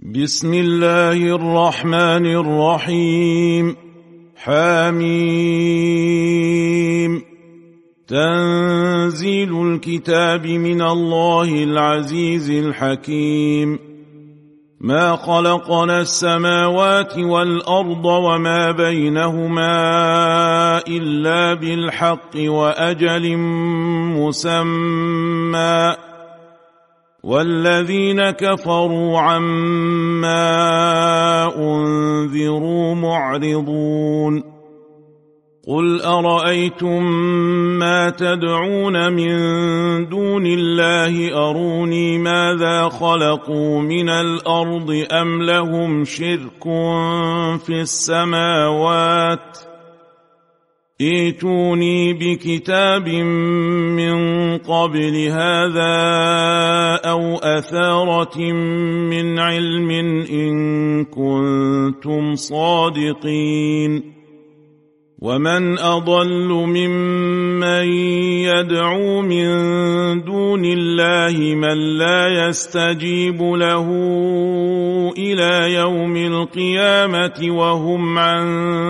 بسم الله الرحمن الرحيم. حميم. تنزيل الكتاب من الله العزيز الحكيم. ما خلقنا السماوات والأرض وما بينهما إلا بالحق وأجل مسمى، والذين كفروا عما أنذروا معرضون. قل أرأيتم ما تدعون من دون الله أروني ماذا خلقوا من الأرض أم لهم شرك في السماوات؟ ائتوني بكتاب من قبل هذا أو أثارة من علم إن كنتم صادقين. ومن أضل ممن يدعو من دون الله من لا يستجيب له إلى يوم القيامة وهم عن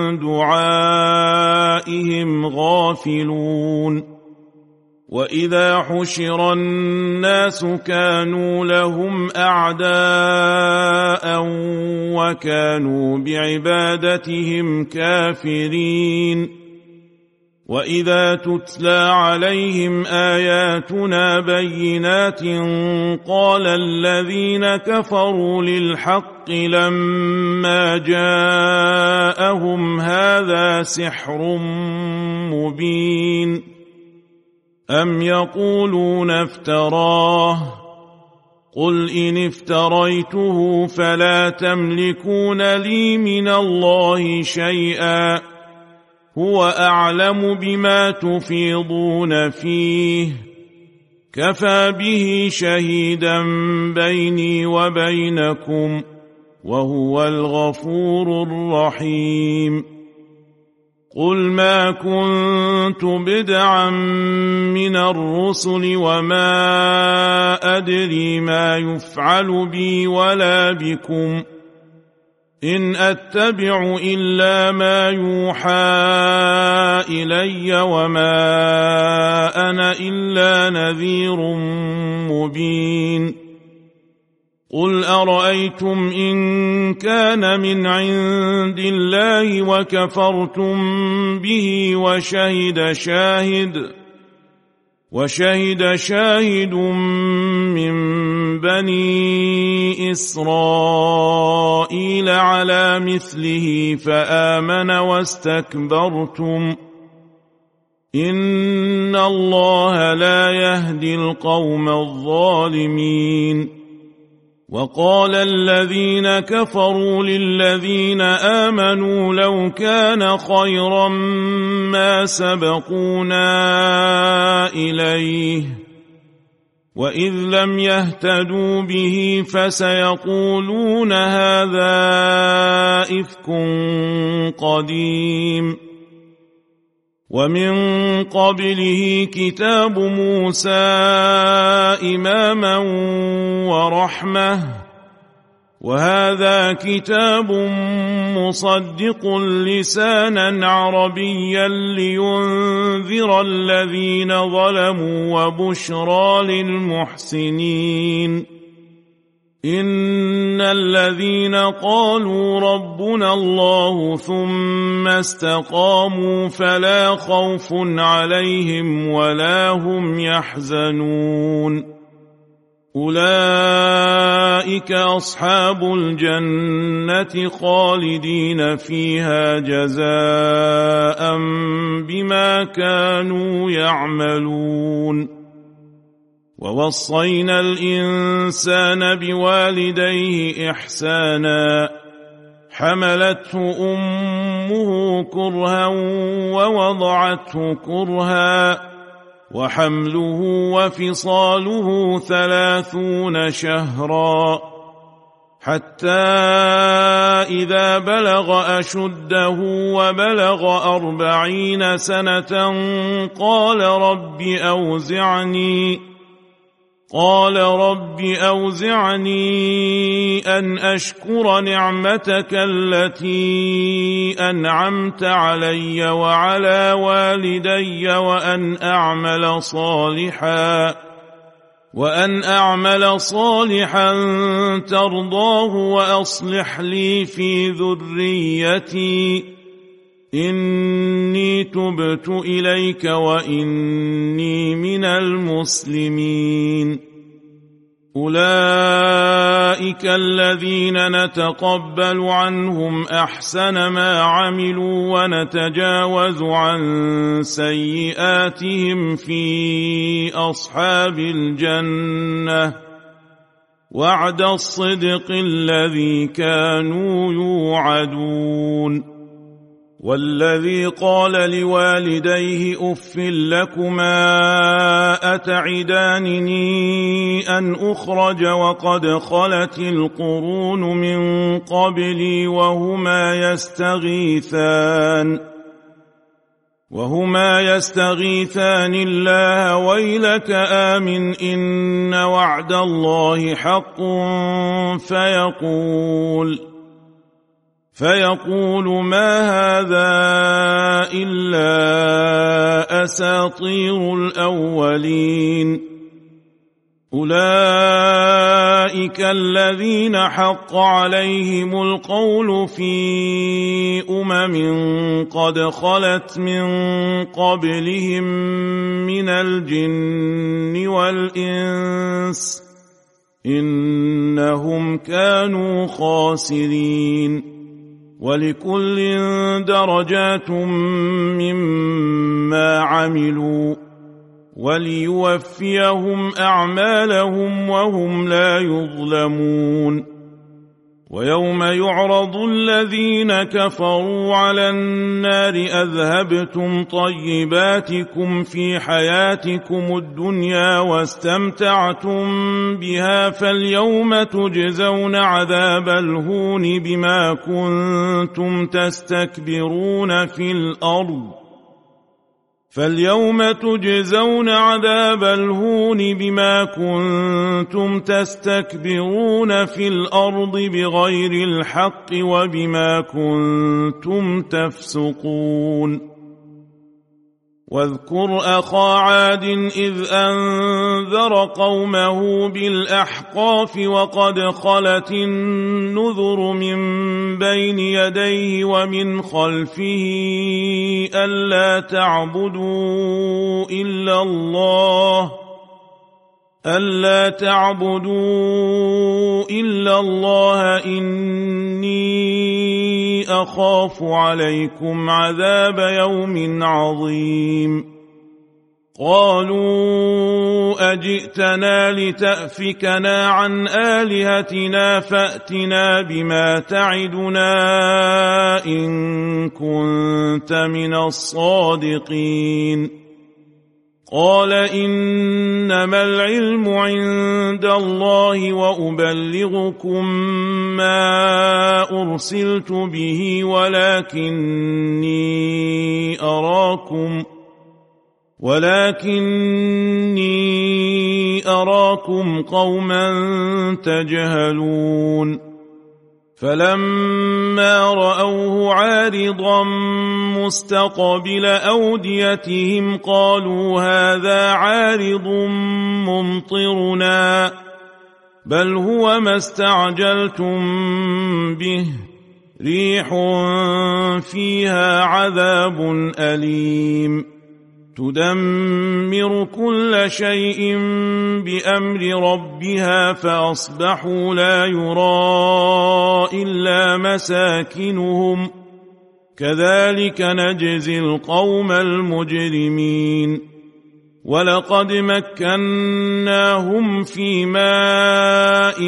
دعائهم غافلون. وإذا حشر الناس كانوا لهم أعداء وكانوا بعبادتهم كافرين. وإذا تتلى عليهم آياتنا بينات قال الذين كفروا للحق لما جاءهم هذا سحر مبين. أم يقولون افتراه؟ قل إن افتريته فلا تملكون لي من الله شيئا، هو أعلم بما تفيضون فيه، كفى به شهيدا بيني وبينكم، وهو الغفور الرحيم. قل ما كنت بدعا من الرسل وما أدري ما يفعل بي ولا بكم، إن أتبع إلا ما يوحى إلي وما أنا إلا نذير مبين. قل أرأيتم إن كان من عند الله وكفرتم به وشهد شاهد من بني إسرائيل على مثله فآمن واستكبرتم، إن الله لا يهدي القوم الظالمين. وقال الذين كفروا للذين آمنوا لو كان خيرا ما سبقونا إليه، وإذ لم يهتدوا به فسيقولون هذا إفك قديم. ومن قبله كتاب موسى إماما ورحمة، وهذا كتاب مصدق لسانا عربيا لينذر الذين ظلموا وبشرى للمحسنين. إن الذين قالوا ربنا الله ثم استقاموا فلا خوف عليهم ولا هم يحزنون، أولئك أصحاب الجنة خالدين فيها جزاء بما كانوا يعملون. ووصينا الإنسان بوالديه إحسانا، حملته أمه كرها ووضعته كرها، وحمله وفصاله 30 شهرا، حتى إذا بلغ أشده وبلغ 40 سنة قال رب قال رب أوزعني أن أشكر نعمتك التي أنعمت علي وعلى والدي وأن أعمل صالحا ترضاه وأصلح لي في ذريتي إني تبت إليك وإني من المسلمين. أولئك الذين نتقبل عنهم أحسن ما عملوا ونتجاوز عن سيئاتهم في أصحاب الجنة وعد الصدق الذي كانوا يوعدون. والذي قال لوالديه أف لكما أتعدانني أن أخرج وقد خلت القرون من قبلي وهما يستغيثان الله ويلك آمن إن وعد الله حق فيقول ما هذا إلا أساطير الأولين. أولئك الذين حق عليهم القول في قد خلت من قبلهم من الجن والإنس إنهم كانوا خاسرين. ولكل درجات مما عملوا وليوفيهم أعمالهم وهم لا يظلمون. ويوم يعرض الذين كفروا على النار أذهبتم طيباتكم في حياتكم الدنيا واستمتعتم بها فاليوم تجزون عذاب الهون بما كنتم تستكبرون في الأرض بغير الحق وبما كنتم تفسقون. واذكر أخا عاد إذ أنذر قومه بالأحقاف وقد خلت النذر من بين يديه ومن خلفه ألا تعبدوا إلا الله إني أخاف عليكم عذاب يوم عظيم. قالوا أجئتنا لتأفكنا عن آلهتنا فأتنا بما تعدنا إن كنت من الصادقين. قال إنما العلم عند الله وأبلغكم ما أرسلت به ولكني أراكم قوما تجهلون. فلما رأوه عارضا مستقبل أوديتهم قالوا هذا عارض ممطرنا بل هو ما استعجلتم به ريح فيها عذاب أليم تدمر كل شيء بأمر ربها فأصبحوا لا يرى إلا مساكنهم كذلك نجزي القوم المجرمين. ولقد مكناهم في ماء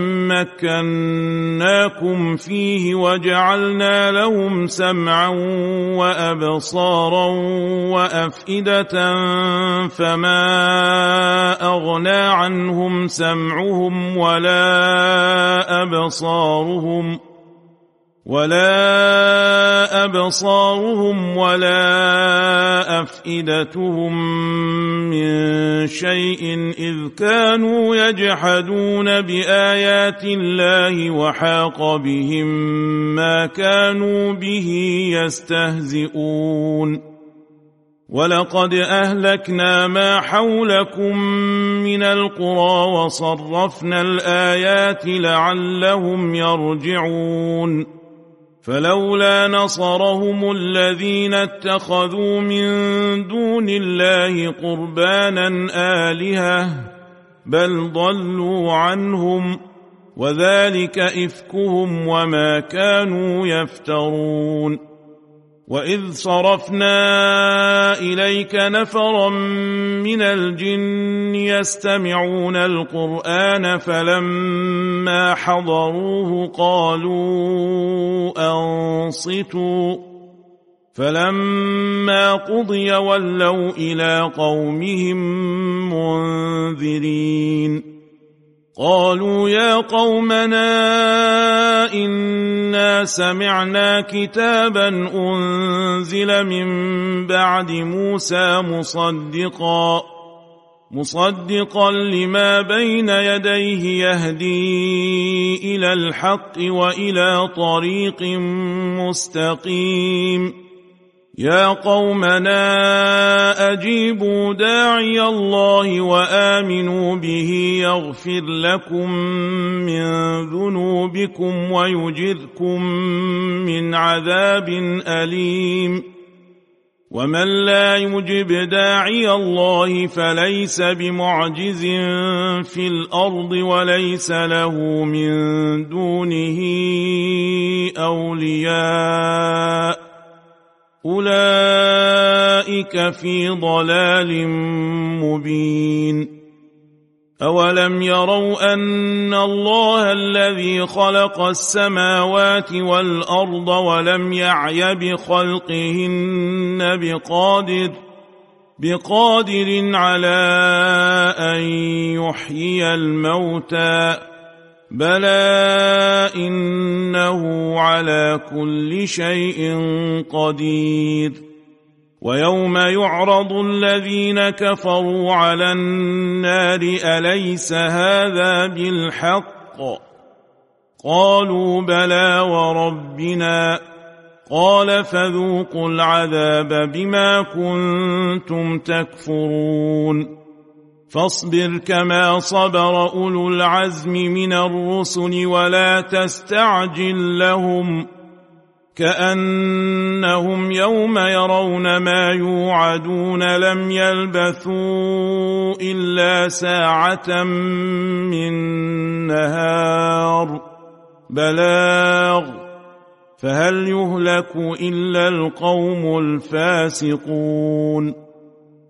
مكناكم فيه وجعلنا لهم سمعا وأبصارا وأفئدة فما أغنى عنهم سمعهم ولا ولا أبصارهم ولا أفئدتهم من شيء إذ كانوا يجحدون بآيات الله وحاق بهم ما كانوا به يستهزئون ولقد أهلكنا ما حولكم من القرى وصرفنا الآيات لعلهم يرجعون فلولا نصرهم الذين اتخذوا من دون الله قربانا آلهة بل ضلوا عنهم وذلك إفكهم وما كانوا يفترون وإذ صرفنا إليك نفرا من الجن يستمعون القرآن فلما حضروه قالوا أنصتوا فلما قضي ولوا إلى قومهم منذرين قالوا يا قومنا إنا سمعنا كتابا أنزل من بعد موسى مصدقا لما بين يديه يهدي إلى الحق وإلى طريق مستقيم يا قومنا أجيبوا داعي الله وآمنوا به يغفر لكم من ذنوبكم ويجركم من عذاب أليم ومن لا يجب داعي الله فليس بمعجز في الأرض وليس له من دونه أولياء أولئك في ضلال مبين أولم يروا أن الله الذي خلق السماوات والأرض ولم يعي بخلقهن بقادر على أن يحيي الموتى بلى إنه على كل شيء قدير ويوم يعرض الذين كفروا على النار أليس هذا بالحق قالوا بلى وربنا قال فذوقوا العذاب بما كنتم تكفرون فاصبر كما صبر أولو العزم من الرسل ولا تستعجل لهم كأنهم يوم يرون ما يوعدون لم يلبثوا إلا ساعة من نهار بلاغ فهل يهلك إلا القوم الفاسقون